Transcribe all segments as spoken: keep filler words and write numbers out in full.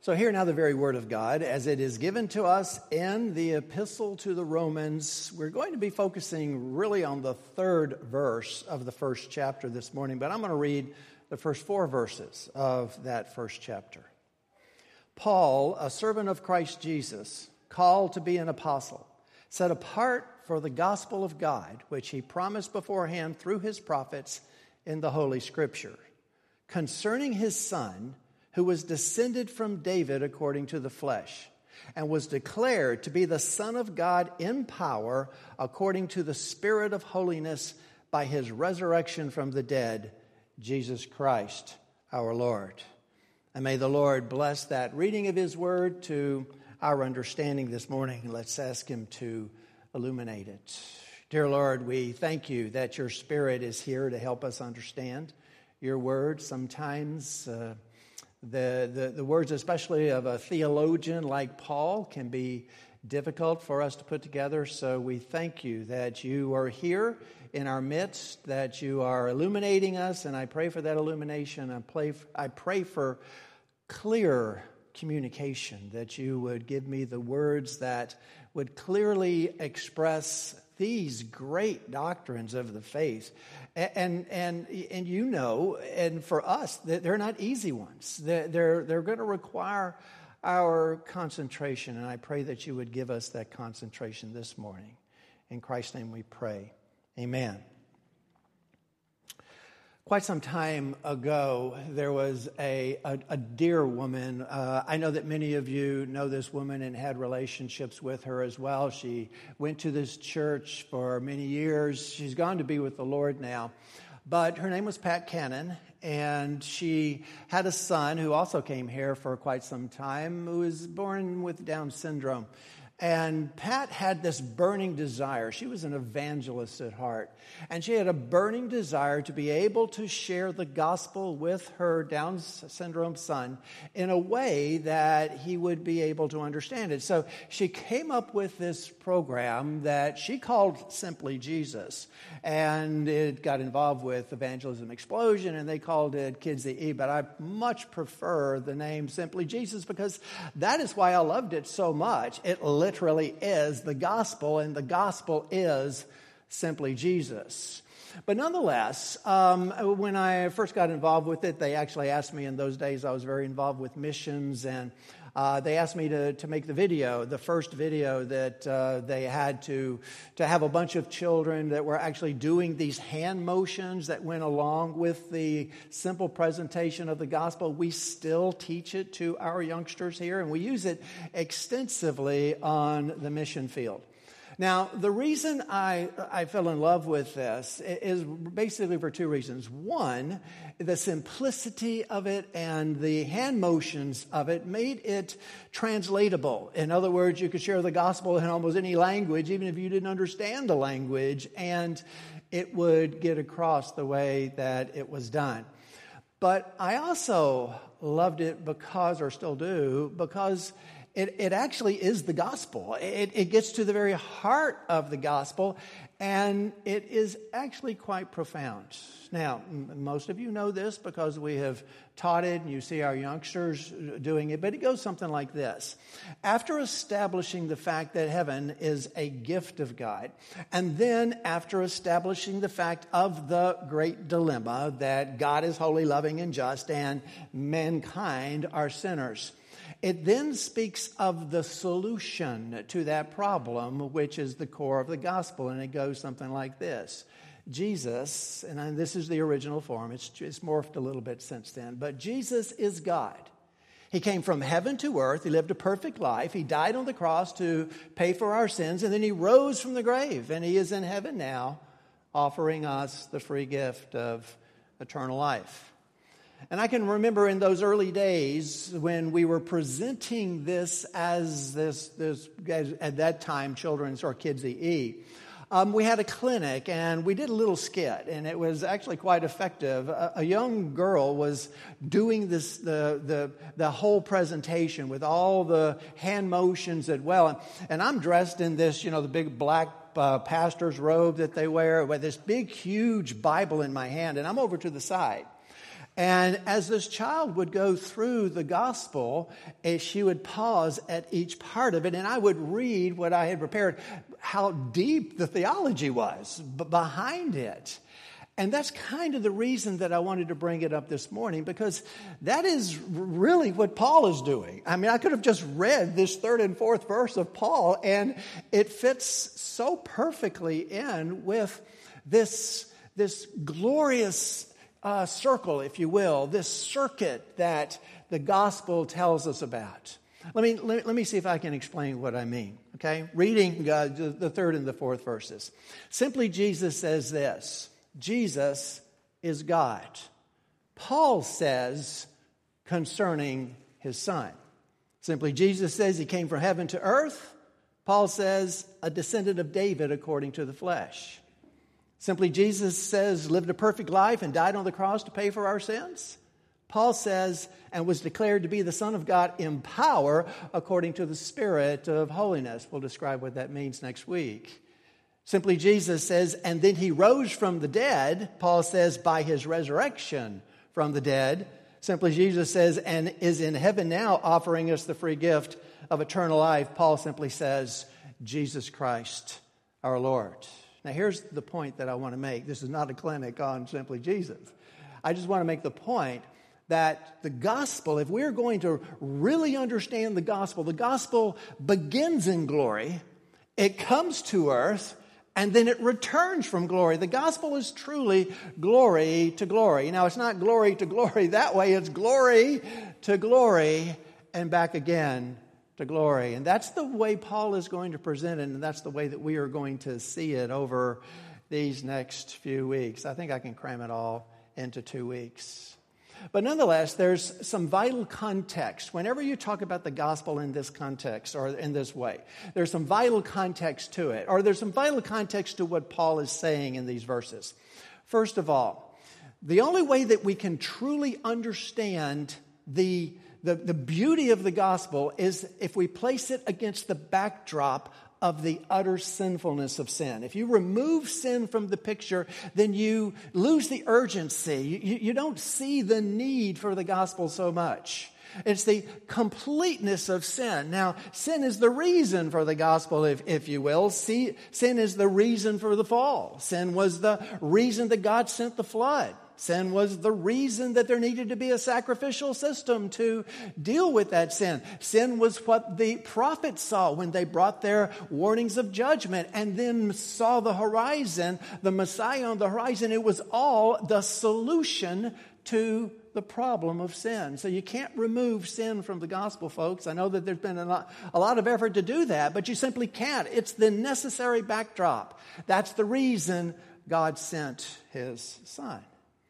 So hear now the very word of God as it is given to us in the epistle to the Romans. We're going to be focusing really on the third verse of the first chapter this morning, but I'm going to read the first four verses of that first chapter. Paul, a servant of Christ Jesus, called to be an apostle, set apart for the gospel of God, which he promised beforehand through his prophets in the Holy Scripture, concerning his Son, who was descended from David according to the flesh, and was declared to be the Son of God in power according to the Spirit of holiness by his resurrection from the dead, Jesus Christ our Lord. And may the Lord bless that reading of his word to our understanding this morning. Let's ask him to illuminate it. Dear Lord, we thank you that your Spirit is here to help us understand your word. Sometimes uh, The, the, the words, especially of a theologian like Paul, can be difficult for us to put together. So we thank you that you are here in our midst, that you are illuminating us, and I pray for that illumination. I pray, I pray for clear communication, that you would give me the words that would clearly express these great doctrines of the faith. And and and you know, and for us, they're not easy ones. They're, they're, they're going to require our concentration, and I pray that you would give us that concentration this morning. In Christ's name we pray. Amen. Quite some time ago, there was a, a, a dear woman. Uh, I know that many of you know this woman and had relationships with her as well. She went to this church for many years. She's gone to be with the Lord now. But her name was Pat Cannon, and she had a son who also came here for quite some time, who was born with Down syndrome. And Pat had this burning desire. She was an evangelist at heart. And she had a burning desire to be able to share the gospel with her Down syndrome son in a way that he would be able to understand it. So she came up with this program that she called Simply Jesus. And it got involved with Evangelism Explosion, and they called it Kids the E. But I much prefer the name Simply Jesus because that is why I loved it so much. It literally is the gospel, and the gospel is simply Jesus. But nonetheless, um, when I first got involved with it, they actually asked me in those days, I was very involved with missions, and uh, they asked me to, to make the video, the first video that uh, they had to, to have a bunch of children that were actually doing these hand motions that went along with the simple presentation of the gospel. We still teach it to our youngsters here, and we use it extensively on the mission field. Now, the reason I, I fell in love with this is basically for two reasons. One, the simplicity of it and the hand motions of it made it translatable. In other words, you could share the gospel in almost any language, even if you didn't understand the language, and it would get across the way that it was done. But I also loved it because, or still do, because It, it actually is the gospel. It, it gets to the very heart of the gospel, and it is actually quite profound. Now, m- most of you know this because we have taught it, and you see our youngsters doing it, but it goes something like this. After establishing the fact that heaven is a gift of God, and then after establishing the fact of the great dilemma that God is holy, loving, and just, and mankind are sinners, it then speaks of the solution to that problem, which is the core of the gospel, and it goes something like this. Jesus, and this is the original form, it's, it's morphed a little bit since then, but Jesus is God. He came from heaven to earth, he lived a perfect life, he died on the cross to pay for our sins, and then he rose from the grave, and he is in heaven now, offering us the free gift of eternal life. And I can remember in those early days when we were presenting this as this, this as, at that time, children's or Kids E. Um, we had a clinic and we did a little skit, and it was actually quite effective. A, a young girl was doing this the the the whole presentation with all the hand motions as well, and, and I'm dressed in this, you know, the big black uh, pastor's robe that they wear with this big, huge Bible in my hand, and I'm over to the side. And as this child would go through the gospel, eh, she would pause at each part of it, and I would read what I had prepared, how deep the theology was b- behind it. And that's kind of the reason that I wanted to bring it up this morning, because that is really what Paul is doing. I mean, I could have just read this third and fourth verse of Paul, and it fits so perfectly in with this, this glorious uh, circle, if you will, this circuit that the gospel tells us about. Let me, let, let me see if I can explain what I mean, okay? Reading uh, the third and the fourth verses. Simply, Jesus says this: Jesus is God. Paul says concerning his Son. Simply, Jesus says he came from heaven to earth. Paul says a descendant of David according to the flesh. Simply, Jesus says lived a perfect life and died on the cross to pay for our sins. Paul says and was declared to be the Son of God in power according to the Spirit of holiness. We'll describe what that means next week. Simply, Jesus says, and then he rose from the dead. Paul says, by his resurrection from the dead. Simply, Jesus says, and is in heaven now offering us the free gift of eternal life. Paul simply says, Jesus Christ, our Lord. Now, here's the point that I want to make. This is not a clinic on simply Jesus. I just want to make the point that the gospel, if we're going to really understand the gospel, the gospel begins in glory, it comes to earth, and then it returns from glory. The gospel is truly glory to glory. Now, it's not glory to glory that way. It's glory to glory and back again to glory. And that's the way Paul is going to present it, and that's the way that we are going to see it over these next few weeks. I think I can cram it all into two weeks. But nonetheless, there's some vital context. Whenever you talk about the gospel in this context or in this way, there's some vital context to it, or there's some vital context to what Paul is saying in these verses. First of all, the only way that we can truly understand the, the, the beauty of the gospel is if we place it against the backdrop of the utter sinfulness of sin. If you remove sin from the picture, then you lose the urgency. You, you don't see the need for the gospel so much. It's the completeness of sin. Now, sin is the reason for the gospel, if, if you will. See, sin is the reason for the fall. Sin was the reason that God sent the flood. Sin was the reason that there needed to be a sacrificial system to deal with that sin. Sin was what the prophets saw when they brought their warnings of judgment and then saw the horizon, the Messiah on the horizon. It was all the solution to the problem of sin. So you can't remove sin from the gospel, folks. I know that there's been a lot, a lot of effort to do that, but you simply can't. It's the necessary backdrop. That's the reason God sent his Son.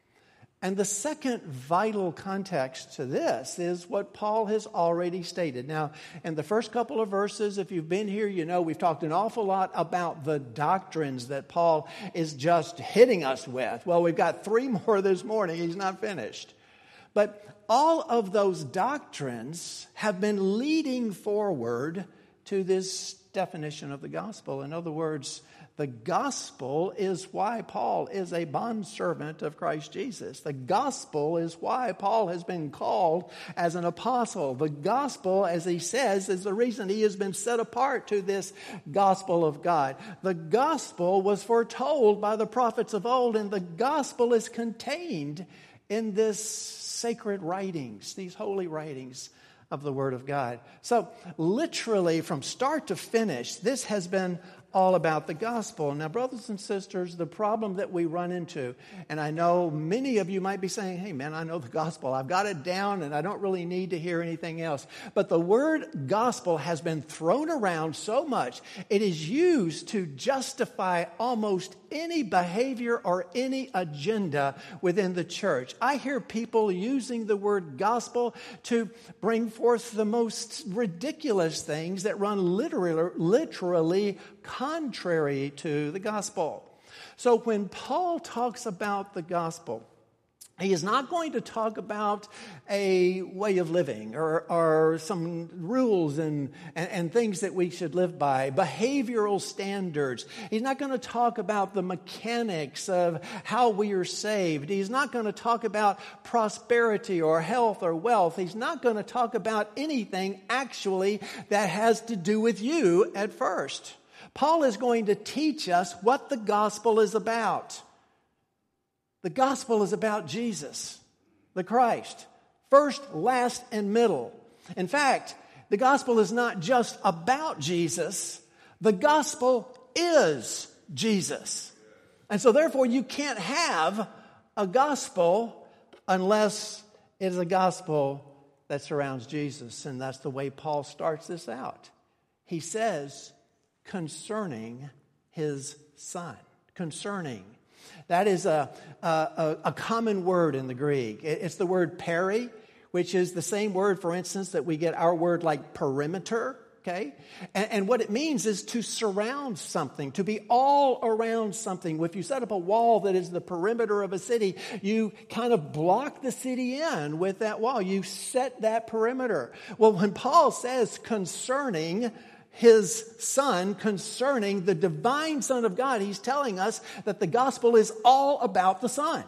And the second vital context to this is what Paul has already stated. Now, in the first couple of verses, if you've been here, you know we've talked an awful lot about the doctrines that Paul is just hitting us with. Well, we've got three more this morning. He's not finished. But all of those doctrines have been leading forward to this definition of the gospel. In other words, the gospel is why Paul is a bondservant of Christ Jesus. The gospel is why Paul has been called as an apostle. The gospel, as he says, is the reason he has been set apart to this gospel of God. The gospel was foretold by the prophets of old, and the gospel is contained in this sacred writings, these holy writings of the Word of God. So literally from start to finish, this has been all about the gospel. Now, brothers and sisters, the problem that we run into, and I know many of you might be saying, hey man, I know the gospel. I've got it down and I don't really need to hear anything else. But the word gospel has been thrown around so much, it is used to justify almost any behavior or any agenda within the church. I hear people using the word gospel to bring forth the most ridiculous things that run literally, literally contrary to the gospel. So when Paul talks about the gospel, He is not going to talk about a way of living or, or some rules and, and, and things that we should live by, behavioral standards. He's not going to talk about the mechanics of how we are saved. He's not going to talk about prosperity or health or wealth. He's not going to talk about anything actually that has to do with you at first. Paul is going to teach us what the gospel is about. The gospel is about Jesus, the Christ, first, last, and middle. In fact, the gospel is not just about Jesus. The gospel is Jesus. And so therefore you can't have a gospel unless it is a gospel that surrounds Jesus. And that's the way Paul starts this out. He says, concerning his son. Concerning. That is a, a, a common word in the Greek. It's the word peri, which is the same word, for instance, that we get our word like perimeter. Okay? And, and what it means is to surround something, to be all around something. If you set up a wall that is the perimeter of a city, you kind of block the city in with that wall. You set that perimeter. Well, when Paul says concerning his son, concerning the divine Son of God, he's telling us that the gospel is all about the Son.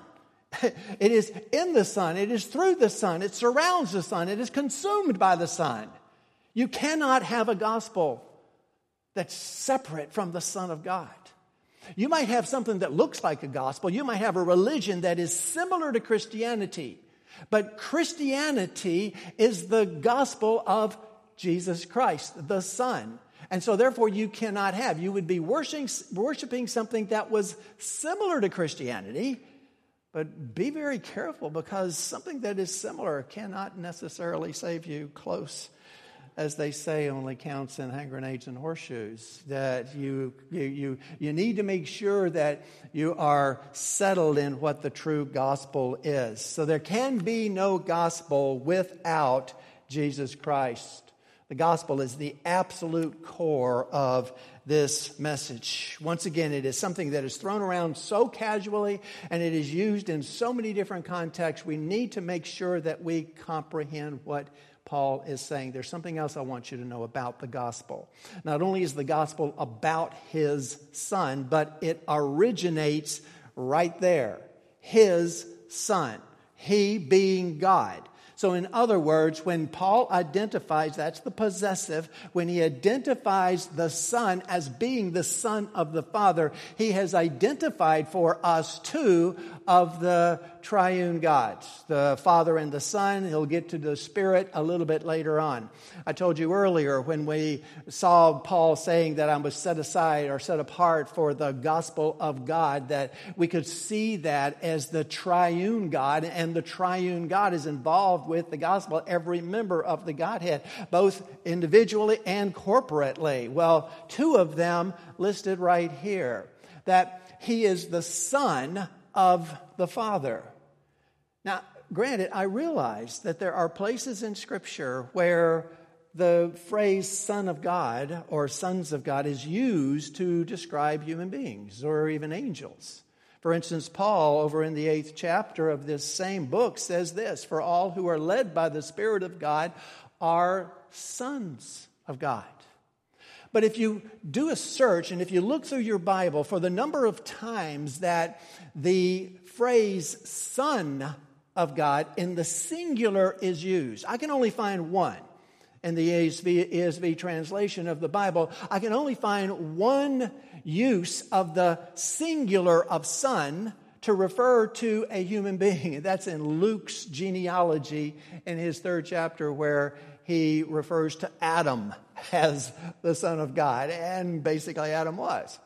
It is in the Son. It is through the Son. It surrounds the Son. It is consumed by the Son. You cannot have a gospel that's separate from the Son of God. You might have something that looks like a gospel. You might have a religion that is similar to Christianity. But Christianity is the gospel of Jesus Christ, the Son. And so therefore you cannot have. You would be worshiping, worshiping something that was similar to Christianity. But be very careful, because something that is similar cannot necessarily save you. Close, as they say, only counts in hand grenades and horseshoes. That you, you, you, you need to make sure that you are settled in what the true gospel is. So there can be no gospel without Jesus Christ. The gospel is the absolute core of this message. Once again, it is something that is thrown around so casually, and it is used in so many different contexts. We need to make sure that we comprehend what Paul is saying. There's something else I want you to know about the gospel. Not only is the gospel about his son, but it originates right there. His son. He being God. So in other words, when Paul identifies, that's the possessive, when he identifies the Son as being the Son of the Father, he has identified for us two of the triune gods, the Father and the Son. He'll get to the Spirit a little bit later on. I told you earlier when we saw Paul saying that I was set aside or set apart for the gospel of God, that we could see that as the triune God, and the triune God is involved with the gospel, every member of the Godhead, both individually and corporately. Well, two of them listed right here, that he is the Son of the Father. Now, granted, I realize that there are places in Scripture where the phrase Son of God or sons of God is used to describe human beings or even angels. For instance, Paul, over in the eighth chapter of this same book, says this: for all who are led by the Spirit of God are sons of God. But if you do a search and if you look through your Bible for the number of times that the phrase Son of God in the singular is used, I can only find one. In the E S V, E S V translation of the Bible, I can only find one use of the singular of son to refer to a human being. That's in Luke's genealogy in his third chapter, where he refers to Adam as the Son of God. And basically Adam was.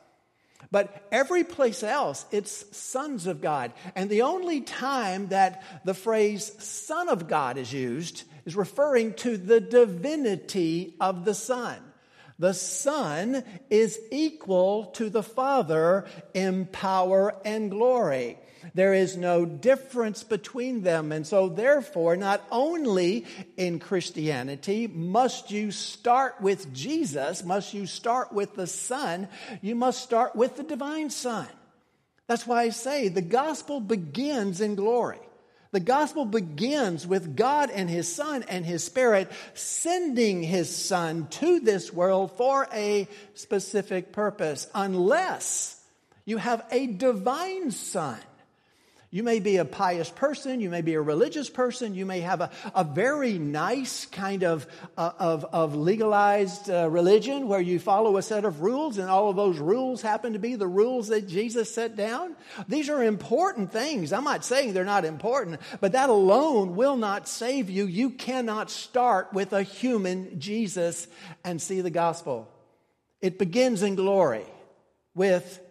But every place else, it's sons of God. And the only time that the phrase Son of God is used is referring to the divinity of the Son. The Son is equal to the Father in power and glory. There is no difference between them. And so therefore, not only in Christianity must you start with Jesus, must you start with the Son, you must start with the divine Son. That's why I say the gospel begins in glory. The gospel begins with God and His Son and His Spirit sending His Son to this world for a specific purpose, unless you have a divine Son. You may be a pious person, you may be a religious person, you may have a, a very nice kind of, uh, of, of legalized uh, religion where you follow a set of rules, and all of those rules happen to be the rules that Jesus set down. These are important things. I'm not saying they're not important, but that alone will not save you. You cannot start with a human Jesus and see the gospel. It begins in glory with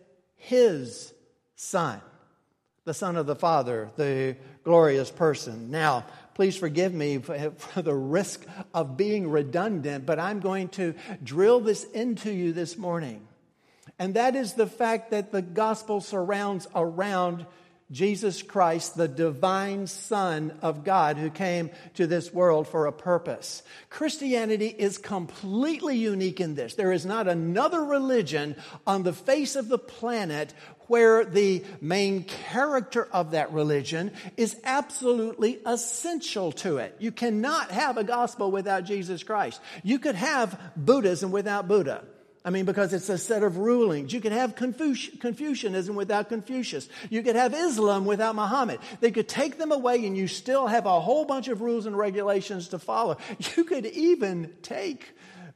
His Son, the Son of the Father, the glorious person. Now, please forgive me for the risk of being redundant, but I'm going to drill this into you this morning. And that is the fact that the gospel surrounds around Jesus Christ, the divine Son of God who came to this world for a purpose. Christianity is completely unique in this. There is not another religion on the face of the planet where the main character of that religion is absolutely essential to it. You cannot have a gospel without Jesus Christ. You could have Buddhism without Buddha. I mean, because it's a set of rulings. You could have Confuci- Confucianism without Confucius. You could have Islam without Muhammad. They could take them away and you still have a whole bunch of rules and regulations to follow. You could even take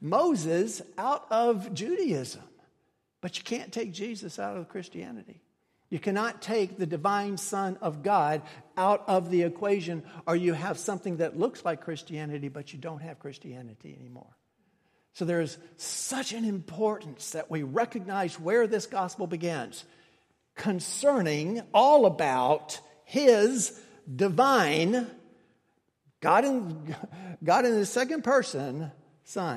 Moses out of Judaism. But you can't take Jesus out of Christianity. You cannot take the divine Son of God out of the equation, or you have something that looks like Christianity, but you don't have Christianity anymore. So there is such an importance that we recognize where this gospel begins, concerning all about His divine, God in, God in the second person, Son.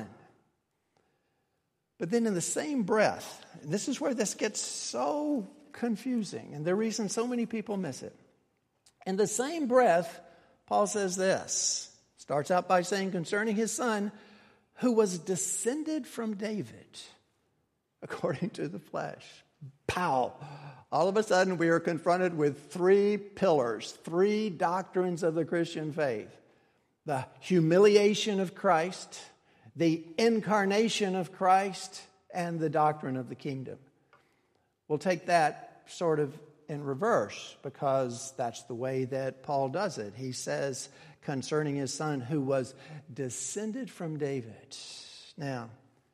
But then in the same breath, and this is where this gets so confusing, and the reason so many people miss it. In the same breath, Paul says this, starts out by saying concerning His Son, who was descended from David according to the flesh. Pow! All of a sudden we are confronted with three pillars, three doctrines of the Christian faith. The humiliation of Christ, the incarnation of Christ, and the doctrine of the kingdom. We'll take that sort of in reverse because that's the way that Paul does it. He says concerning His Son who was descended from David. Now,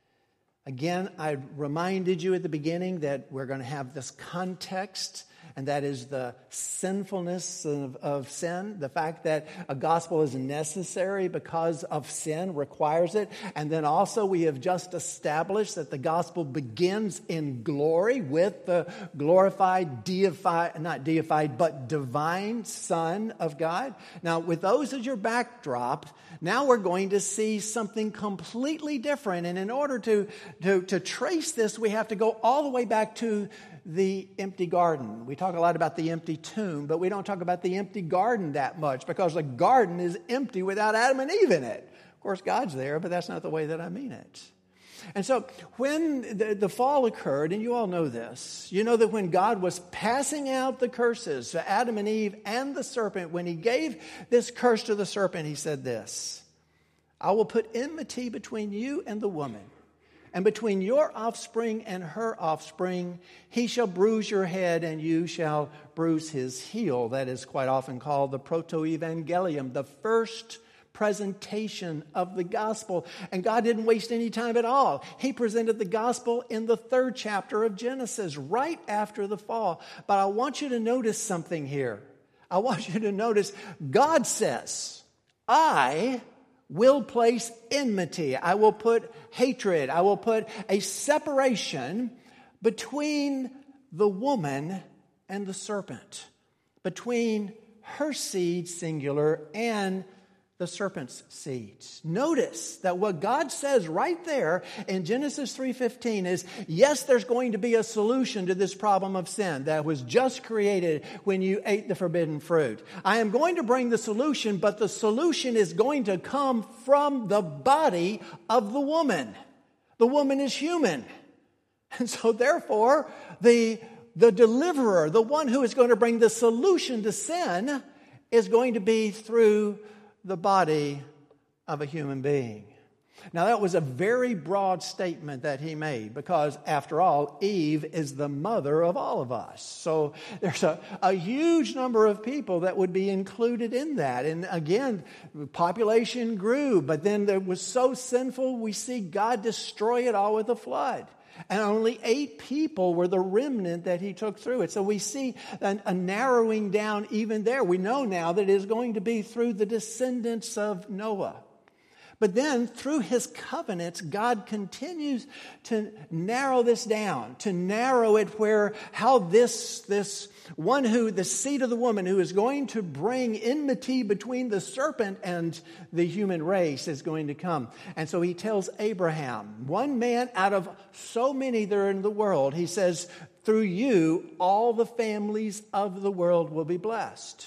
again, I reminded you at the beginning that we're going to have this context, and that is the sinfulness of, of sin. The fact that a gospel is necessary because of sin requires it. And then also we have just established that the gospel begins in glory with the glorified, deified, not deified, but divine Son of God. Now, with those as your backdrop, now we're going to see something completely different. And in order to, to, to trace this, we have to go all the way back to the empty garden. We talk a lot about the empty tomb, but we don't talk about the empty garden that much because the garden is empty without Adam and Eve in it. Of course, God's there, but that's not the way that I mean it. And so when the, the fall occurred, and you all know this, you know that when God was passing out the curses to Adam and Eve and the serpent, when He gave this curse to the serpent, He said this, I will put enmity between you and the woman, and between your offspring and her offspring, he shall bruise your head and you shall bruise his heel. That is quite often called the proto-evangelium, the first presentation of the gospel. And God didn't waste any time at all. He presented the gospel in the third chapter of Genesis, right after the fall. But I want you to notice something here. I want you to notice God says, I will place enmity. I will put hatred. I will put a separation between the woman and the serpent, between her seed, singular, and the serpent's seed. Notice that what God says right there in Genesis three fifteen is, yes, there's going to be a solution to this problem of sin that was just created when you ate the forbidden fruit. I am going to bring the solution, but the solution is going to come from the body of the woman. The woman is human. And so therefore, the, the deliverer, the one who is going to bring the solution to sin, is going to be through the body of a human being. Now, that was a very broad statement that he made because, after all, Eve is the mother of all of us. So there's a, a huge number of people that would be included in that. And again, population grew, but then it was so sinful, we see God destroy it all with a flood. And only eight people were the remnant that he took through it. So we see a, a narrowing down even there. We know now that it is going to be through the descendants of Noah. But then, through his covenants, God continues to narrow this down, to narrow it where how this, this one who, the seed of the woman who is going to bring enmity between the serpent and the human race is going to come. And so he tells Abraham, one man out of so many that are in the world, he says, through you, all the families of the world will be blessed.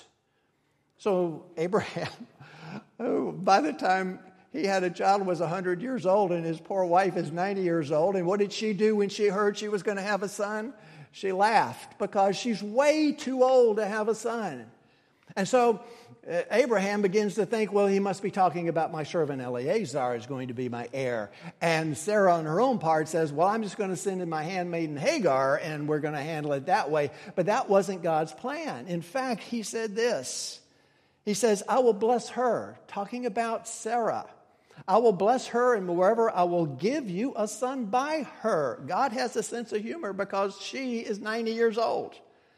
So Abraham, oh, by the time he had a child, was one hundred years old, and his poor wife is ninety years old. And what did she do when she heard she was going to have a son? She laughed because she's way too old to have a son. And so uh, Abraham begins to think, well, he must be talking about my servant Eleazar is going to be my heir. And Sarah, on her own part, says, well, I'm just going to send in my handmaiden Hagar, and we're going to handle it that way. But that wasn't God's plan. In fact, he said this. He says, I will bless her, talking about Sarah. I will bless her, and moreover, I will give you a son by her. God has a sense of humor because she is ninety years old.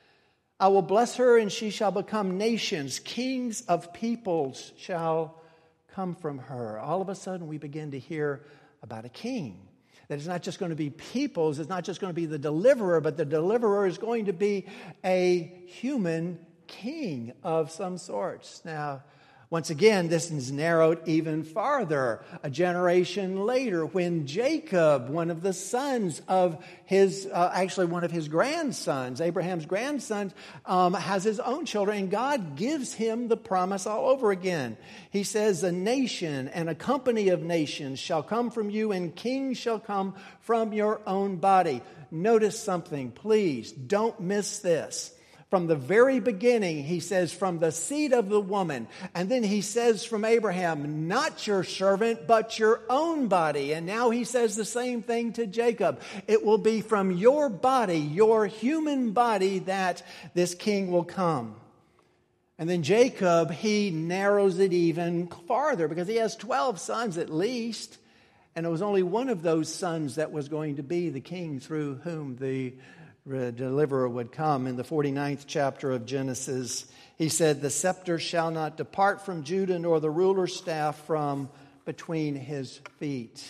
I will bless her, and she shall become nations. Kings of peoples shall come from her. All of a sudden, we begin to hear about a king. That it's not just going to be peoples, it's not just going to be the deliverer, but the deliverer is going to be a human king of some sorts. Now, once again, this is narrowed even farther. A generation later, when Jacob, one of the sons of his, uh, actually one of his grandsons, Abraham's grandsons, um, has his own children, and God gives him the promise all over again. He says, a nation and a company of nations shall come from you, and kings shall come from your own body. Notice something, please. Don't miss this. From the very beginning, he says, from the seed of the woman. And then he says from Abraham, not your servant, but your own body. And now he says the same thing to Jacob. It will be from your body, your human body, that this king will come. And then Jacob, he narrows it even farther because he has twelve sons at least. And it was only one of those sons that was going to be the king through whom the deliverer would come. In the forty-ninth chapter of Genesis, he said, the scepter shall not depart from Judah, nor the ruler's staff from between his feet.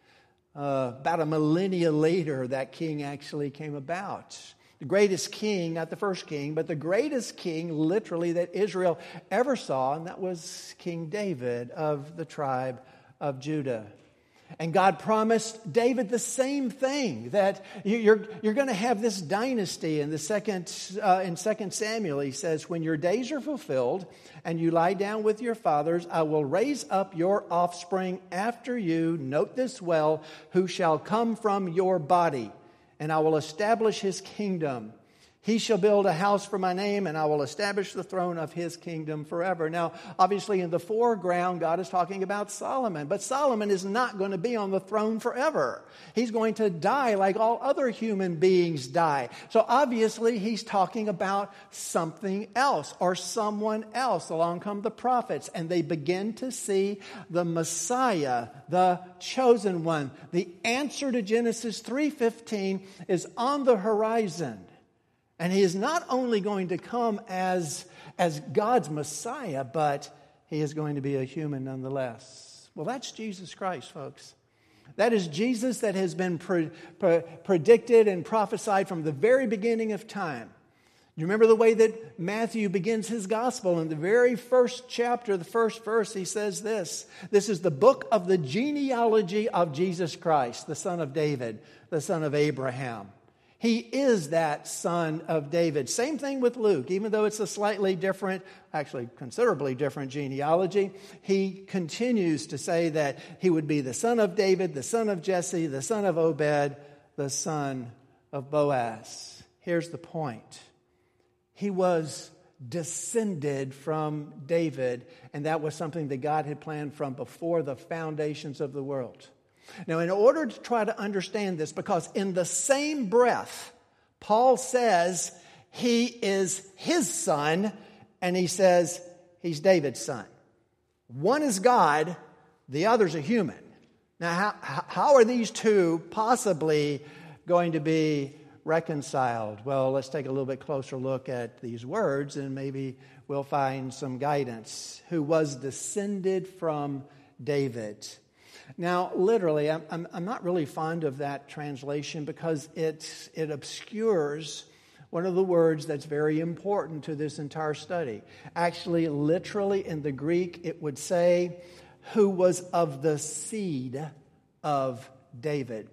Uh, about a millennia later, that king actually came about. The greatest king, not the first king, but the greatest king, literally, that Israel ever saw, and that was King David of the tribe of Judah. And God promised David the same thing, that you're, you're going to have this dynasty. In the second, uh, in Second Samuel, he says, when your days are fulfilled and you lie down with your fathers, I will raise up your offspring after you, note this well, who shall come from your body, and I will establish his kingdom. He shall build a house for my name, and I will establish the throne of his kingdom forever. Now, obviously, in the foreground, God is talking about Solomon. But Solomon is not going to be on the throne forever. He's going to die like all other human beings die. So obviously, he's talking about something else or someone else. Along come the prophets, and they begin to see the Messiah, the chosen one. The answer to Genesis three fifteen is on the horizon. And he is not only going to come as, as God's Messiah, but he is going to be a human nonetheless. Well, that's Jesus Christ, folks. That is Jesus that has been pre, pre, predicted and prophesied from the very beginning of time. You remember the way that Matthew begins his gospel? In the very first chapter, the first verse, he says this. This is the book of the genealogy of Jesus Christ, the son of David, the son of Abraham. He is that son of David. Same thing with Luke. Even though it's a slightly different, actually considerably different genealogy, he continues to say that he would be the son of David, the son of Jesse, the son of Obed, the son of Boaz. Here's the point. He was descended from David, and that was something that God had planned from before the foundations of the world. Now, in order to try to understand this, because in the same breath, Paul says he is his son, and he says he's David's son. One is God, the other's a human. Now, how, how are these two possibly going to be reconciled? Well, let's take a little bit closer look at these words, and maybe we'll find some guidance. Who was descended from David. Now, literally, I'm, I'm, I'm not really fond of that translation because it, it obscures one of the words that's very important to this entire study. Actually, literally in the Greek, it would say, who was of the seed of David.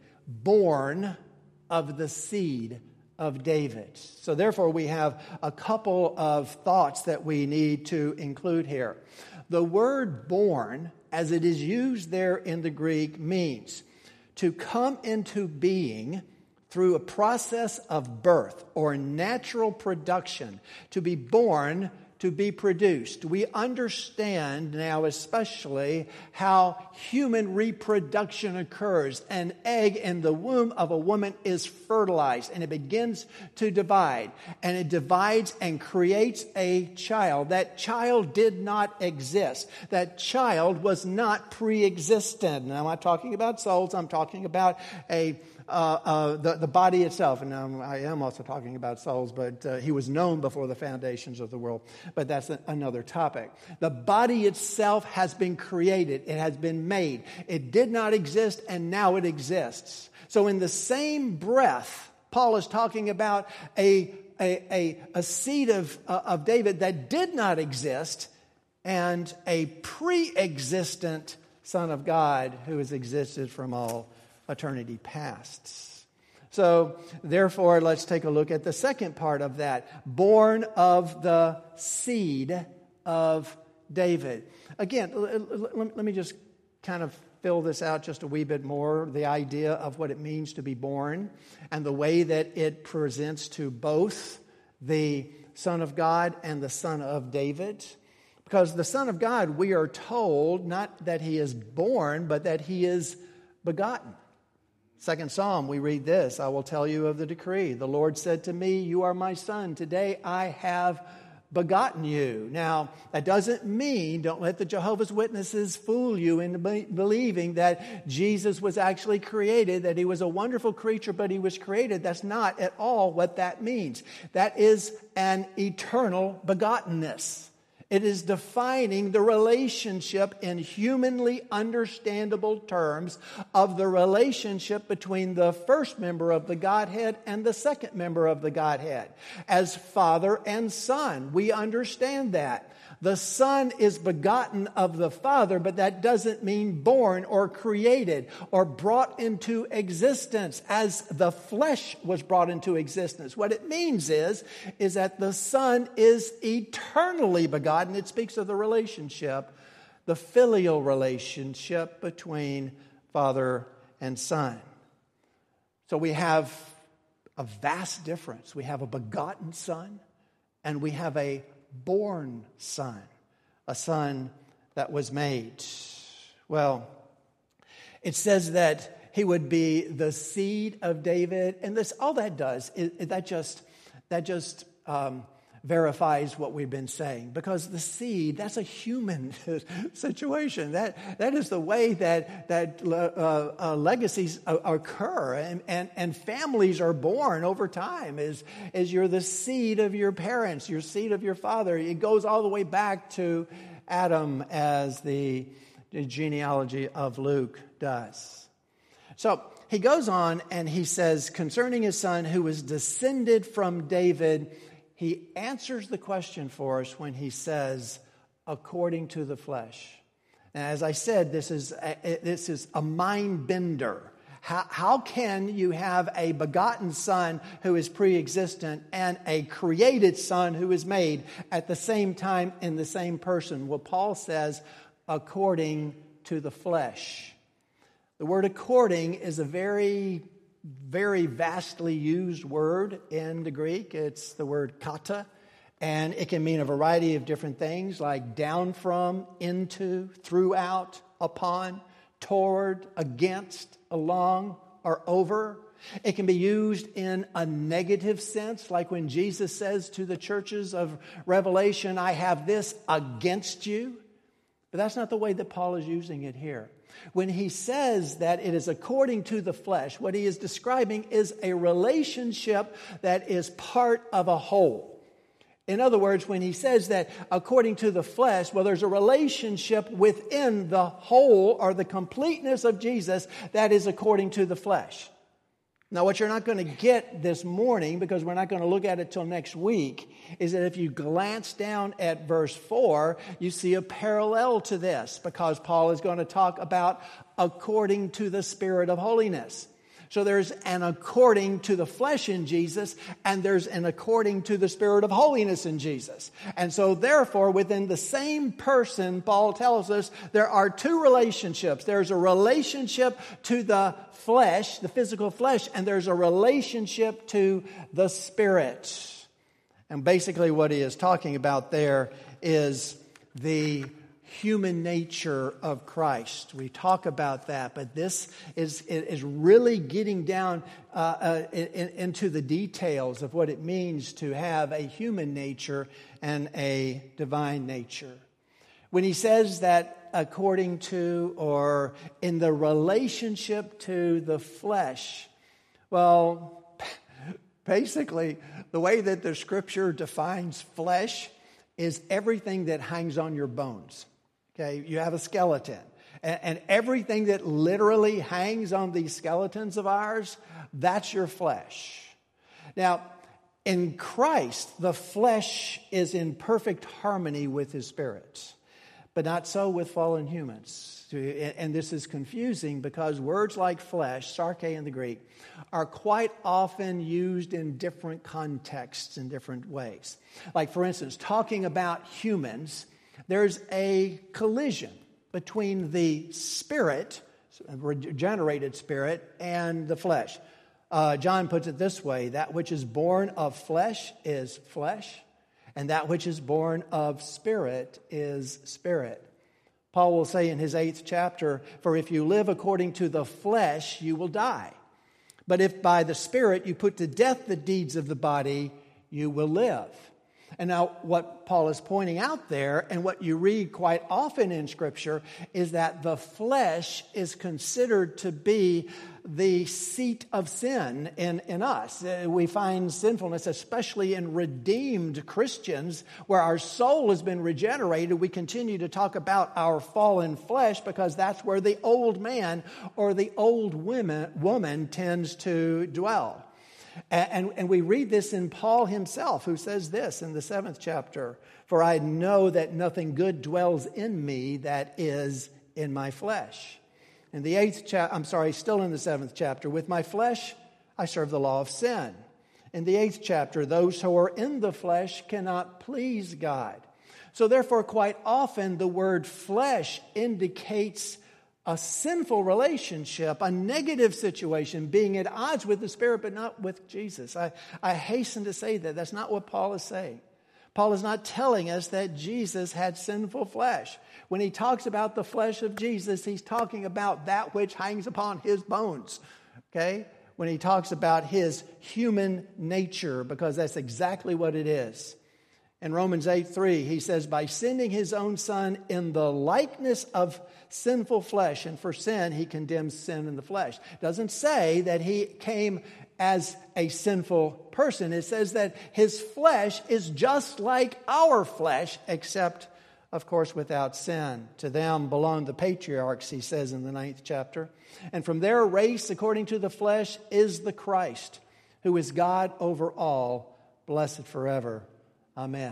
Born of the seed of David. So therefore, we have a couple of thoughts that we need to include here. The word born, as it is used there in the Greek, means to come into being through a process of birth or natural production, to be born, to be produced. We understand now especially how human reproduction occurs. An egg in the womb of a woman is fertilized and it begins to divide. And it divides and creates a child. That child did not exist. That child was not pre-existent. Now I'm not talking about souls, I'm talking about a Uh, uh, the, the body itself, and um, I am also talking about souls, but uh, he was known before the foundations of the world, but that's a, another topic. The body itself has been created. It has been made. It did not exist, and now it exists. So in the same breath, Paul is talking about a, a, a, a seed of, uh, of David that did not exist, and a pre-existent Son of God who has existed from all eternity past. So, therefore, let's take a look at the second part of that. Born of the seed of David. Again, let me just kind of fill this out just a wee bit more. The idea of what it means to be born and the way that it presents to both the Son of God and the Son of David. Because the Son of God, we are told not that he is born, but that he is begotten. Second Psalm, we read this, I will tell you of the decree. The Lord said to me, you are my son. Today I have begotten you. Now, that doesn't mean, don't let the Jehovah's Witnesses fool you into be- believing that Jesus was actually created, that he was a wonderful creature, but he was created. That's not at all what that means. That is an eternal begottenness. It is defining the relationship in humanly understandable terms of the relationship between the first member of the Godhead and the second member of the Godhead. As Father and Son, we understand that. The Son is begotten of the Father, but that doesn't mean born or created or brought into existence as the flesh was brought into existence. What it means is, is that the Son is eternally begotten. It speaks of the relationship, the filial relationship between Father and Son. So we have a vast difference. We have a begotten Son and we have a born son, a son that was made. Well, it says that he would be the seed of David, and this all that does is that just that just um, verifies what we've been saying, because the seed, that's a human situation. That that is the way that that uh, uh, legacies occur, and, and and families are born over time. Is is you're the seed of your parents, your seed of your father. It goes all the way back to Adam, as the, the genealogy of Luke does. So he goes on and he says concerning his son who was descended from David. He answers the question for us when he says, according to the flesh. And as I said, this is a, this is a mind bender. How, how can you have a begotten son who is pre-existent and a created son who is made at the same time in the same person? Well, Paul says, according to the flesh. The word according is a very very vastly used word in the Greek. It's the word kata, And it can mean a variety of different things like down from, into, throughout, upon, toward, against, along, or over. It can be used in a negative sense, like when Jesus says to the churches of Revelation, I have this against you. But that's not the way that Paul is using it here. When he says that it is according to the flesh, what he is describing is a relationship that is part of a whole. In other words, when he says that according to the flesh, well, there's a relationship within the whole or the completeness of Jesus that is according to the flesh. Now, what you're not going to get this morning, because we're not going to look at it till next week, is that if you glance down at verse four, you see a parallel to this, because Paul is going to talk about according to the Spirit of holiness. So there's an according to the flesh in Jesus, and there's an according to the Spirit of holiness in Jesus. And so therefore, within the same person, Paul tells us, there are two relationships. There's a relationship to the flesh, the physical flesh, and there's a relationship to the Spirit. And basically what he is talking about there is the human nature of Christ. We talk about that, but this is, is really getting down uh, uh, in, into the details of what it means to have a human nature and a divine nature. When he says that according to or in the relationship to the flesh, well, basically the way that the Scripture defines flesh is everything that hangs on your bones. Okay, you have a skeleton, and, and everything that literally hangs on these skeletons of ours, that's your flesh. Now, in Christ, the flesh is in perfect harmony with His Spirit, but not so with fallen humans. And this is confusing because words like flesh, sarke in the Greek, are quite often used in different contexts in different ways. Like, for instance, talking about humans, there's a collision between the spirit, regenerated spirit, and the flesh. Uh, John puts it this way, that which is born of flesh is flesh, and that which is born of spirit is spirit. Paul will say in his eighth chapter, for if you live according to the flesh, you will die. But if by the Spirit you put to death the deeds of the body, you will live. And now what Paul is pointing out there, and what you read quite often in Scripture, is that the flesh is considered to be the seat of sin in, in us. We find sinfulness, especially in redeemed Christians, where our soul has been regenerated. We continue to talk about our fallen flesh because that's where the old man or the old woman, woman tends to dwell. And, and we read this in Paul himself, who says this in the seventh chapter, for I know that nothing good dwells in me that is in my flesh. In the eighth chapter, I'm sorry, still in the seventh chapter, with my flesh I serve the law of sin. In the eighth chapter, those who are in the flesh cannot please God. So therefore, quite often the word flesh indicates a sinful relationship, a negative situation, being at odds with the Spirit, but not with Jesus. I, I hasten to say that. That's not what Paul is saying. Paul is not telling us that Jesus had sinful flesh. When he talks about the flesh of Jesus, he's talking about that which hangs upon his bones. Okay? When he talks about his human nature, because that's exactly what it is. In Romans eight three, he says, by sending his own Son in the likeness of sinful flesh, and for sin, he condemns sin in the flesh. It doesn't say that he came as a sinful person. It says that his flesh is just like our flesh, except, of course, without sin. To them belong the patriarchs, he says in the ninth chapter. And from their race, according to the flesh, is the Christ, who is God over all, blessed forever. Amen.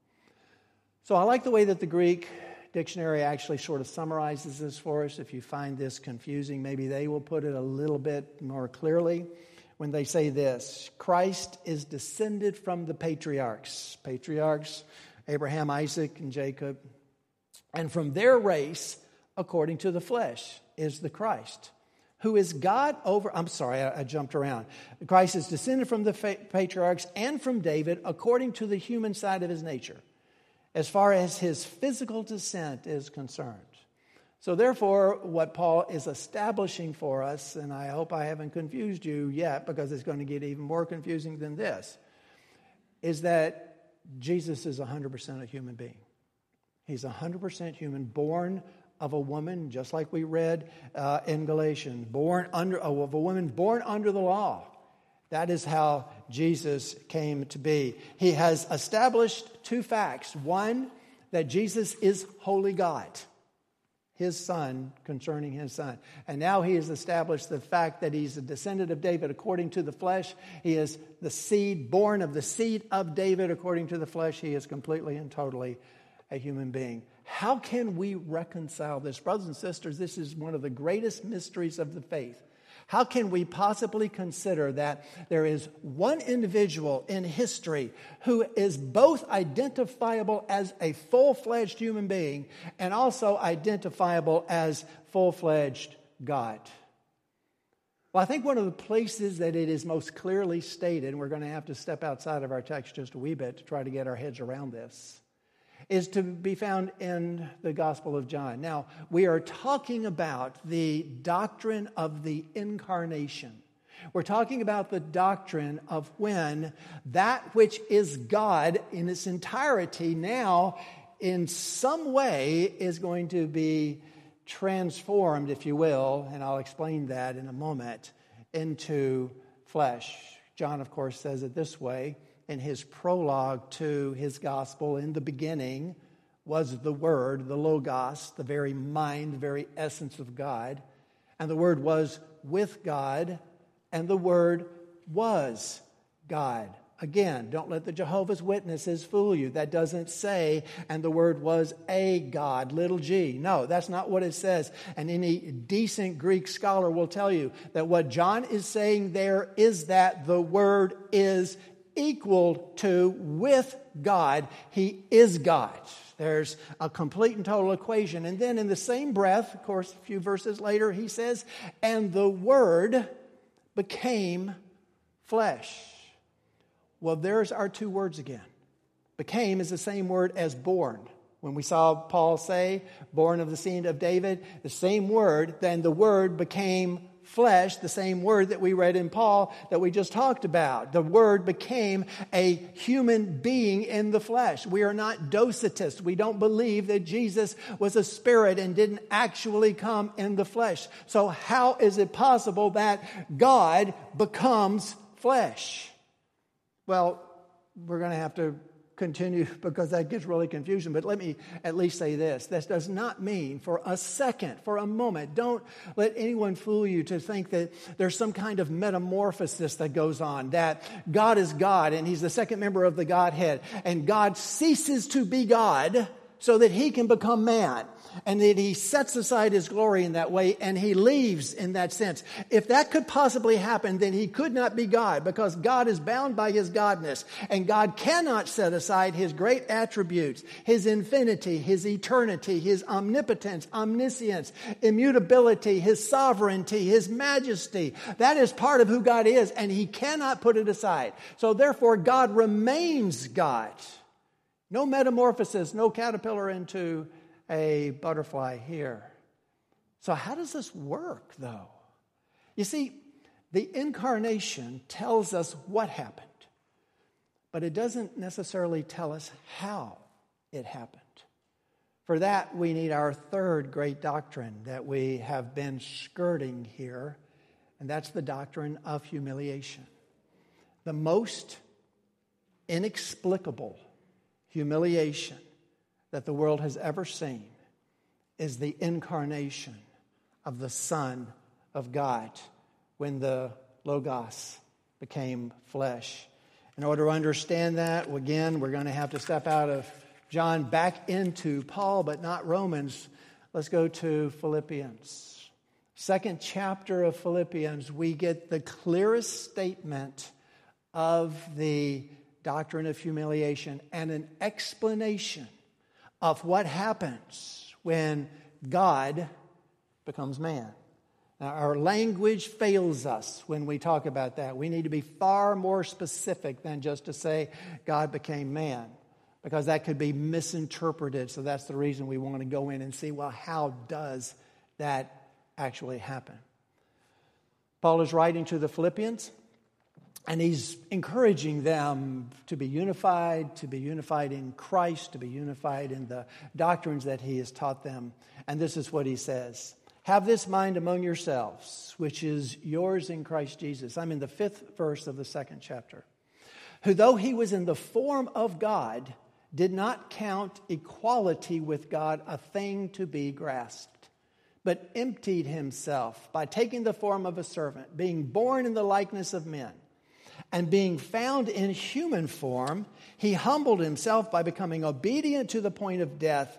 So I like the way that the Greek dictionary actually sort of summarizes this for us. If you find this confusing, maybe they will put it a little bit more clearly when they say this. Christ is descended from the patriarchs. Patriarchs, Abraham, Isaac, and Jacob. And from their race, according to the flesh, is the Christ, who is God over, I'm sorry, I, I jumped around. Christ is descended from the fa- patriarchs and from David according to the human side of his nature, as far as his physical descent is concerned. So therefore, what Paul is establishing for us, and I hope I haven't confused you yet because it's going to get even more confusing than this, is that Jesus is one hundred percent a human being. He's one hundred percent human, born of a woman, just like we read uh, in Galatians, born under of a woman born under the law. That is how Jesus came to be. He has established two facts. One, that Jesus is holy God, his son, concerning his son. And now he has established the fact that he's a descendant of David according to the flesh. He is the seed, born of the seed of David according to the flesh. He is completely and totally a human being. How can we reconcile this? Brothers and sisters, this is one of the greatest mysteries of the faith. How can we possibly consider that there is one individual in history who is both identifiable as a full-fledged human being and also identifiable as full-fledged God? Well, I think one of the places that it is most clearly stated, and we're going to have to step outside of our text just a wee bit to try to get our heads around this, is to be found in the Gospel of John. Now, we are talking about the doctrine of the incarnation. We're talking about the doctrine of when that which is God in its entirety now, in some way, is going to be transformed, if you will, and I'll explain that in a moment, into flesh. John, of course, says it this way in his prologue to his gospel. In the beginning was the Word, the Logos, the very mind, the very essence of God. And the Word was with God, and the Word was God. Again, don't let the Jehovah's Witnesses fool you. That doesn't say, and the Word was a God, little g. No, that's not what it says. And any decent Greek scholar will tell you that what John is saying there is that the Word is equal to, with God. He is God. There's a complete and total equation. And then in the same breath, of course, a few verses later, he says, and the Word became flesh. Well, there's our two words again. Became is the same word as born. When we saw Paul say, born of the seed of David, the same word, then the Word became flesh, the same word that we read in Paul that we just talked about. The Word became a human being in the flesh. We are not Docetists. We don't believe that Jesus was a spirit and didn't actually come in the flesh. So how is it possible that God becomes flesh? Well, we're going to have to continue because that gets really confusing. But let me at least say this. This does not mean for a second, for a moment, don't let anyone fool you to think that there's some kind of metamorphosis that goes on, that God is God and He's the second member of the Godhead, and God ceases to be God so that He can become man, and that He sets aside His glory in that way and He leaves in that sense. If that could possibly happen, then He could not be God, because God is bound by His godness, and God cannot set aside His great attributes, His infinity, His eternity, His omnipotence, omniscience, immutability, His sovereignty, His majesty. That is part of who God is, and He cannot put it aside. So therefore, God remains God. No metamorphosis, no caterpillar into a butterfly here. So how does this work, though? You see, the incarnation tells us what happened, but it doesn't necessarily tell us how it happened. For that, we need our third great doctrine that we have been skirting here, and that's the doctrine of humiliation. The most inexplicable humiliation that the world has ever seen is the incarnation of the Son of God when the Logos became flesh. In order to understand that, again, we're going to have to step out of John back into Paul, but not Romans. Let's go to Philippians. Second chapter of Philippians, we get the clearest statement of the doctrine of humiliation and an explanation of what happens when God becomes man. Now, our language fails us when we talk about that. We need to be far more specific than just to say God became man, because that could be misinterpreted. So that's the reason we want to go in and see, well, how does that actually happen? Paul is writing to the Philippians, and he's encouraging them to be unified, to be unified in Christ, to be unified in the doctrines that he has taught them. And this is what he says. Have this mind among yourselves, which is yours in Christ Jesus. I'm in the fifth verse of the second chapter. Who, though he was in the form of God, did not count equality with God a thing to be grasped, but emptied himself by taking the form of a servant, being born in the likeness of men. And being found in human form, he humbled himself by becoming obedient to the point of death,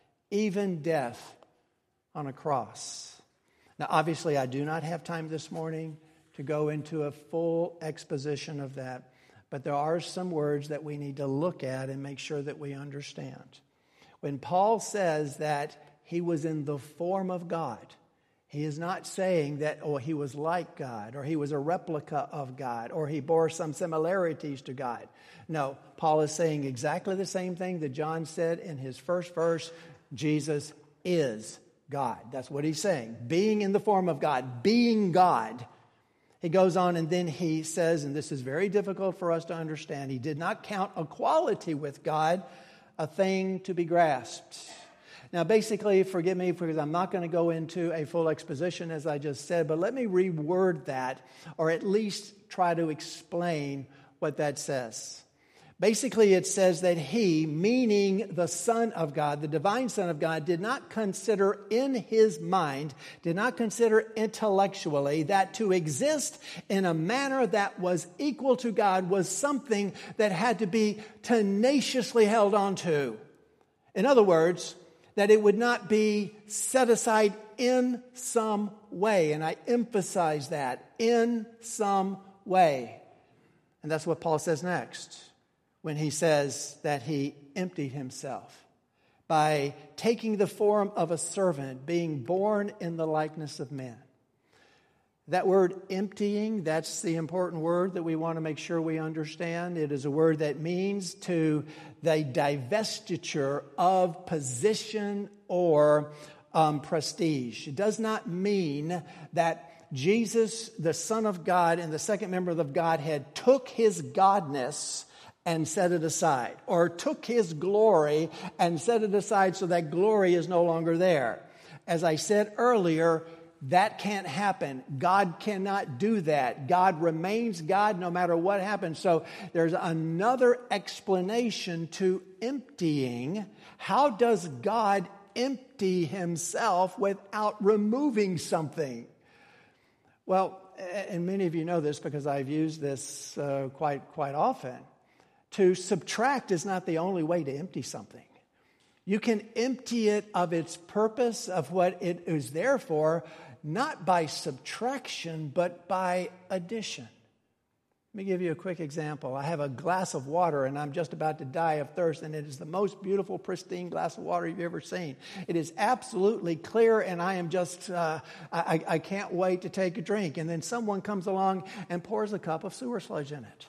even death on a cross. Now, obviously, I do not have time this morning to go into a full exposition of that, but there are some words that we need to look at and make sure that we understand. When Paul says that he was in the form of God, he is not saying that, oh, he was like God, or he was a replica of God, or he bore some similarities to God. No, Paul is saying exactly the same thing that John said in his first verse. Jesus is God. That's what he's saying. Being in the form of God, being God. He goes on and then he says, and this is very difficult for us to understand, he did not count equality with God a thing to be grasped. Now, basically, forgive me because I'm not going to go into a full exposition, as I just said, but let me reword that, or at least try to explain what that says. Basically, it says that he, meaning the Son of God, the divine Son of God, did not consider in his mind, did not consider intellectually that to exist in a manner that was equal to God was something that had to be tenaciously held on to. In other words, that it would not be set aside in some way. And I emphasize that, in some way. And that's what Paul says next, when he says that he emptied himself by taking the form of a servant, being born in the likeness of men. That word emptying, that's the important word that we want to make sure we understand. It is a word that means to the divestiture of position or um, prestige. It does not mean that Jesus, the Son of God and the second member of the Godhead, took his godness and set it aside, or took his glory and set it aside so that glory is no longer there. As I said earlier, that can't happen. God cannot do that. God remains God no matter what happens. So there's another explanation to emptying. How does God empty himself without removing something? Well, and many of you know this because I've used this uh, quite, quite often. To subtract is not the only way to empty something. You can empty it of its purpose, of what it is there for, not by subtraction, but by addition. Let me give you a quick example. I have a glass of water, and I'm just about to die of thirst, and it is the most beautiful, pristine glass of water you've ever seen. It is absolutely clear, and I am just, uh, I, I can't wait to take a drink. And then someone comes along and pours a cup of sewer sludge in it.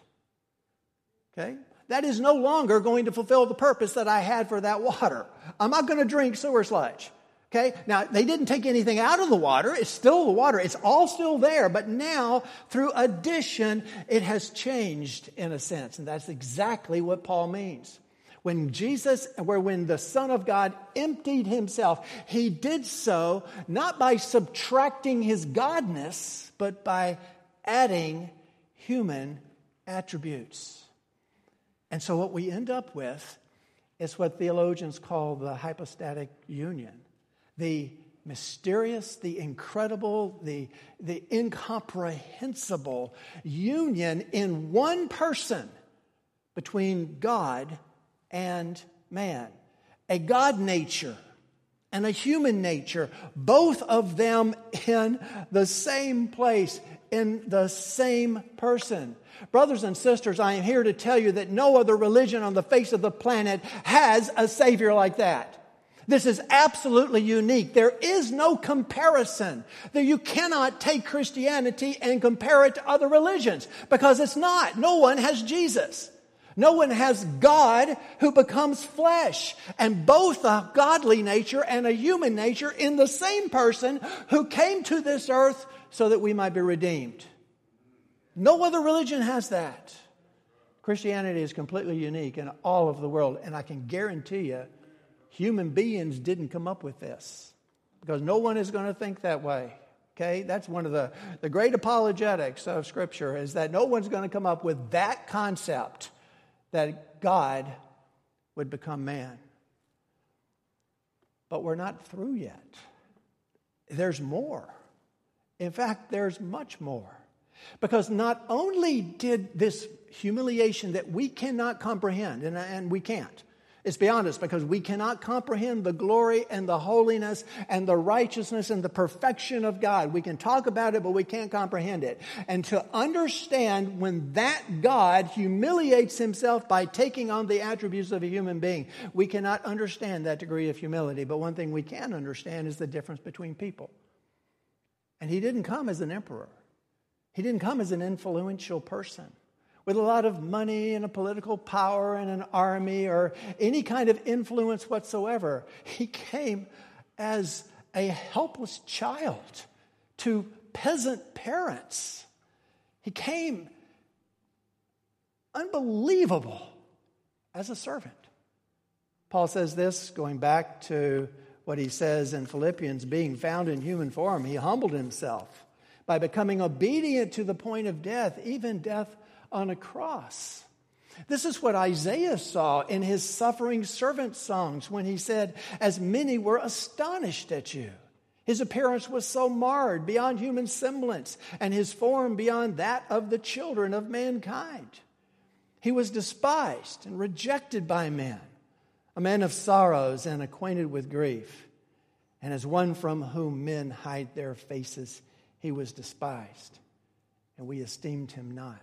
Okay? That is no longer going to fulfill the purpose that I had for that water. I'm not going to drink sewer sludge. Okay, now they didn't take anything out of the water. It's still the water. It's all still there. But now, through addition, it has changed in a sense. And that's exactly what Paul means. When Jesus, or when the Son of God emptied himself, he did so not by subtracting his godness, but by adding human attributes. And so what we end up with is what theologians call the hypostatic union. The mysterious, the incredible, the, the incomprehensible union in one person between God and man. A God nature and a human nature, both of them in the same place, in the same person. Brothers and sisters, I am here to tell you that no other religion on the face of the planet has a Savior like that. This is absolutely unique. There is no comparison. You cannot take Christianity and compare it to other religions because it's not. No one has Jesus. No one has God who becomes flesh, and both a godly nature and a human nature in the same person who came to this earth so that we might be redeemed. No other religion has that. Christianity is completely unique in all of the world, and I can guarantee you, human beings didn't come up with this because no one is going to think that way. Okay, that's one of the, the great apologetics of Scripture, is that no one's going to come up with that concept that God would become man. But we're not through yet. There's more. In fact, there's much more. Because not only did this humiliation that we cannot comprehend, and, and we can't, it's beyond us because we cannot comprehend the glory and the holiness and the righteousness and the perfection of God. We can talk about it, but we can't comprehend it. And to understand when that God humiliates himself by taking on the attributes of a human being, we cannot understand that degree of humility. But one thing we can understand is the difference between people. And he didn't come as an emperor. He didn't come as an influential person with a lot of money and a political power and an army or any kind of influence whatsoever. He came as a helpless child to peasant parents. He came unbelievable as a servant. Paul says this, going back to what he says in Philippians, being found in human form, he humbled himself by becoming obedient to the point of death, even death on a cross. This is what Isaiah saw in his suffering servant songs when he said, as many were astonished at you. His appearance was so marred beyond human semblance, and his form beyond that of the children of mankind. He was despised and rejected by men, a man of sorrows and acquainted with grief. And as one from whom men hide their faces, he was despised, and we esteemed him not.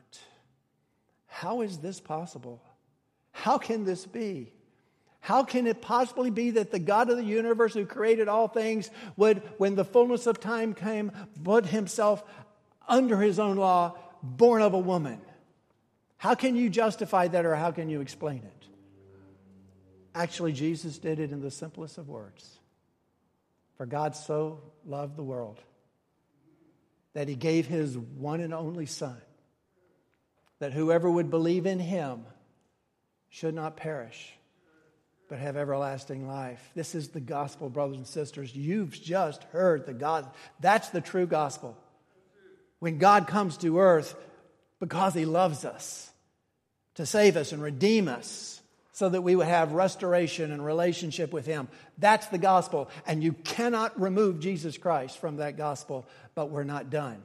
How is this possible? How can this be? How can it possibly be that the God of the universe who created all things would, when the fullness of time came, put himself under his own law, born of a woman? How can you justify that, or how can you explain it? Actually, Jesus did it in the simplest of words. For God so loved the world that he gave his one and only Son, that whoever would believe in him should not perish, but have everlasting life. This is the gospel, brothers and sisters. You've just heard the gospel. That's the true gospel. When God comes to earth because he loves us, to save us and redeem us, so that we would have restoration and relationship with him. That's the gospel. And you cannot remove Jesus Christ from that gospel, but we're not done.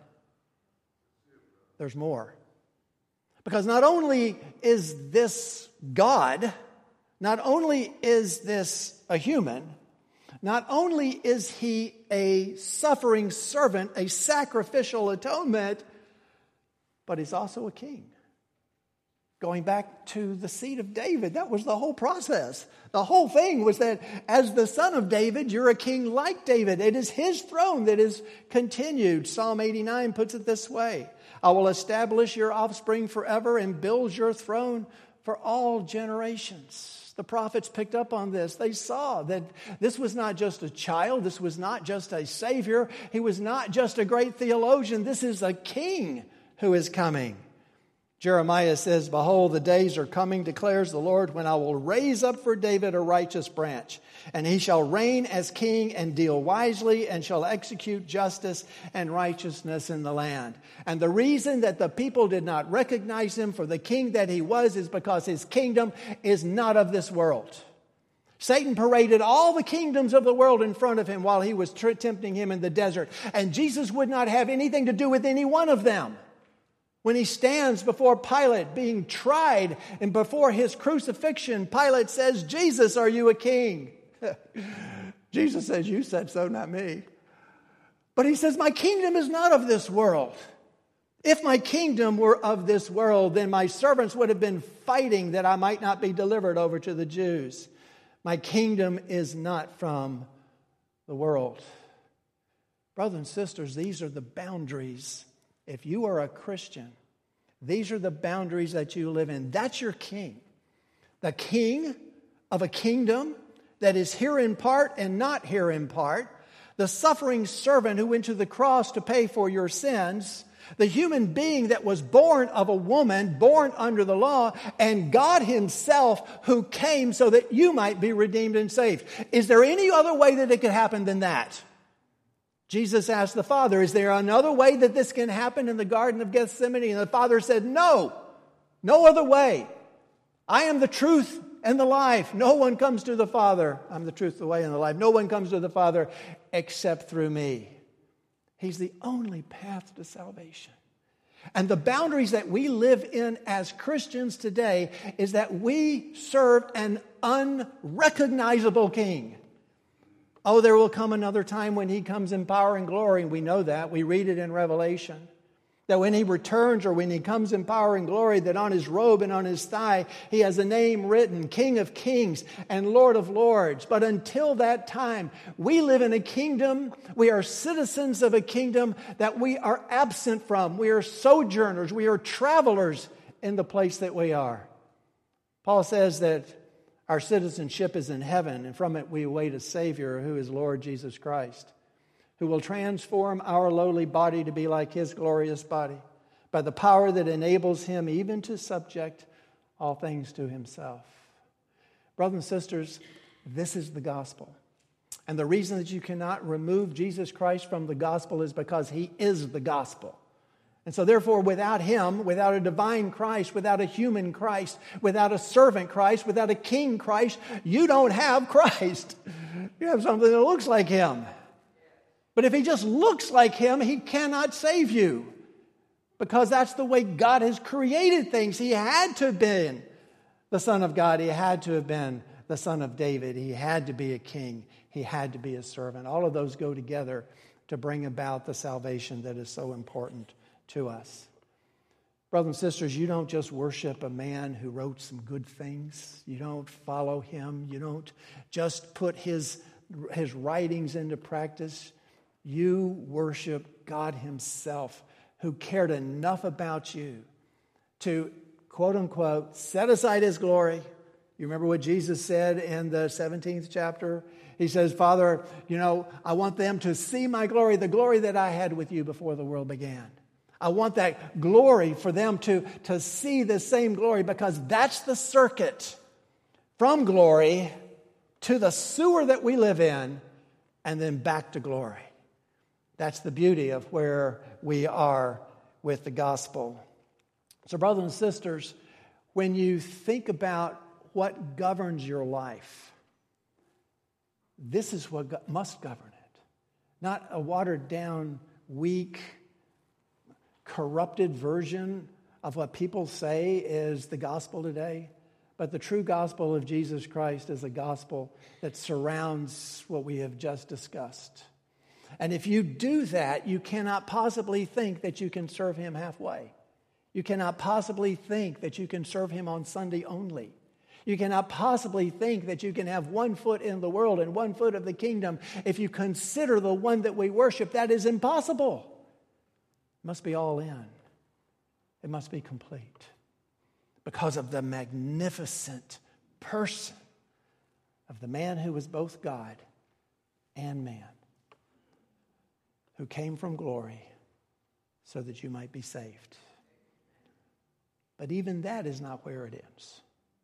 There's more. Because not only is this God, not only is this a human, not only is he a suffering servant, a sacrificial atonement, but he's also a king. Going back to the seed of David, that was the whole process. The whole thing was that as the son of David, you're a king like David. It is his throne that is continued. Psalm eighty-nine puts it this way: I will establish your offspring forever and build your throne for all generations. The prophets picked up on this. They saw that this was not just a child. This was not just a savior. He was not just a great theologian. This is a king who is coming. Jeremiah says, behold, the days are coming, declares the Lord, when I will raise up for David a righteous branch, and he shall reign as king and deal wisely, and shall execute justice and righteousness in the land. And the reason that the people did not recognize him for the king that he was is because his kingdom is not of this world. Satan paraded all the kingdoms of the world in front of him while he was t- tempting him in the desert, and Jesus would not have anything to do with any one of them. When he stands before Pilate being tried, and before his crucifixion, Pilate says, Jesus, are you a king? Jesus says, you said so, not me. But he says, my kingdom is not of this world. If my kingdom were of this world, then my servants would have been fighting that I might not be delivered over to the Jews. My kingdom is not from the world. Brothers and sisters, these are the boundaries. If you are a Christian, these are the boundaries that you live in. That's your king. The king of a kingdom that is here in part and not here in part. The suffering servant who went to the cross to pay for your sins. The human being that was born of a woman, born under the law, and God himself who came so that you might be redeemed and saved. Is there any other way that it could happen than that? Jesus asked the Father, is there another way that this can happen in the Garden of Gethsemane? And the Father said, no, no other way. I am the truth and the life. No one comes to the Father. I'm the truth, the way, and the life. No one comes to the Father except through me. He's the only path to salvation. And the boundaries that we live in as Christians today is that we serve an unrecognizable king. Oh, there will come another time when he comes in power and glory. And we know that. We read it in Revelation. That when he returns or when he comes in power and glory, that on his robe and on his thigh, he has a name written, King of Kings and Lord of Lords. But until that time, we live in a kingdom. We are citizens of a kingdom that we are absent from. We are sojourners. We are travelers in the place that we are. Paul says that our citizenship is in heaven, and from it we await a Savior who is Lord Jesus Christ, who will transform our lowly body to be like his glorious body by the power that enables him even to subject all things to himself. Brothers and sisters, this is the gospel. And the reason that you cannot remove Jesus Christ from the gospel is because he is the gospel. And so therefore, without him, without a divine Christ, without a human Christ, without a servant Christ, without a king Christ, you don't have Christ. You have something that looks like him. But if he just looks like him, he cannot save you. Because that's the way God has created things. He had to have been the Son of God. He had to have been the Son of David. He had to be a king. He had to be a servant. All of those go together to bring about the salvation that is so important to us. Brothers and sisters, you don't just worship a man who wrote some good things. You don't follow him. You don't just put his, his writings into practice. You worship God himself, who cared enough about you to, quote unquote, set aside his glory. You remember what Jesus said in the seventeenth chapter? He says, Father, you know, I want them to see my glory, the glory that I had with you before the world began. I want that glory for them to, to see the same glory, because that's the circuit from glory to the sewer that we live in and then back to glory. That's the beauty of where we are with the gospel. So, brothers and sisters, when you think about what governs your life, this is what must govern it. Not a watered down, weak, corrupted version of what people say is the gospel today. But the true gospel of Jesus Christ is a gospel that surrounds what we have just discussed. And if you do that, you cannot possibly think that you can serve him halfway. You cannot possibly think that you can serve him on Sunday only. You cannot possibly think that you can have one foot in the world and one foot of the kingdom if you consider the one that we worship. That is impossible. It must be all in. It must be complete. Because of the magnificent person of the man who was both God and man, who came from glory so that you might be saved. But even that is not where it ends,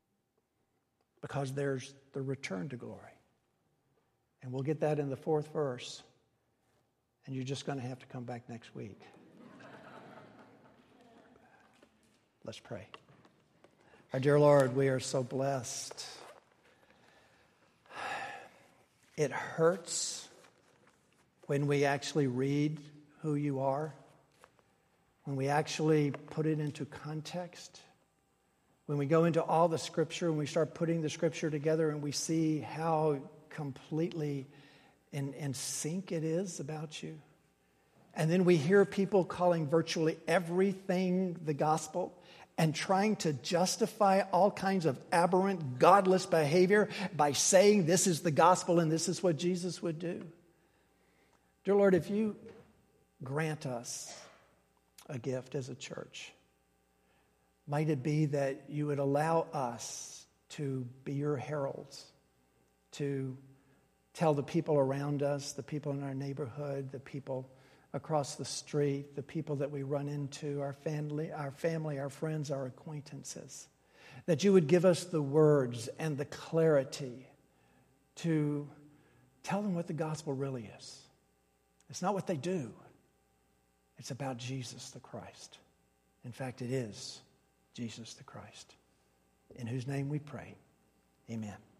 because there's the return to glory. And we'll get that in the fourth verse, and you're just going to have to come back next week. Let's pray. Our dear Lord, we are so blessed. It hurts when we actually read who you are, when we actually put it into context, when we go into all the Scripture and we start putting the Scripture together and we see how completely in, in sync it is about you. And then we hear people calling virtually everything the gospel, and trying to justify all kinds of aberrant, godless behavior by saying this is the gospel and this is what Jesus would do. Dear Lord, if you grant us a gift as a church, might it be that you would allow us to be your heralds, to tell the people around us, the people in our neighborhood, the people across the street, the people that we run into, our family, our family, our friends, our acquaintances, that you would give us the words and the clarity to tell them what the gospel really is. It's not what they do. It's about Jesus the Christ. In fact, it is Jesus the Christ, in whose name we pray. Amen.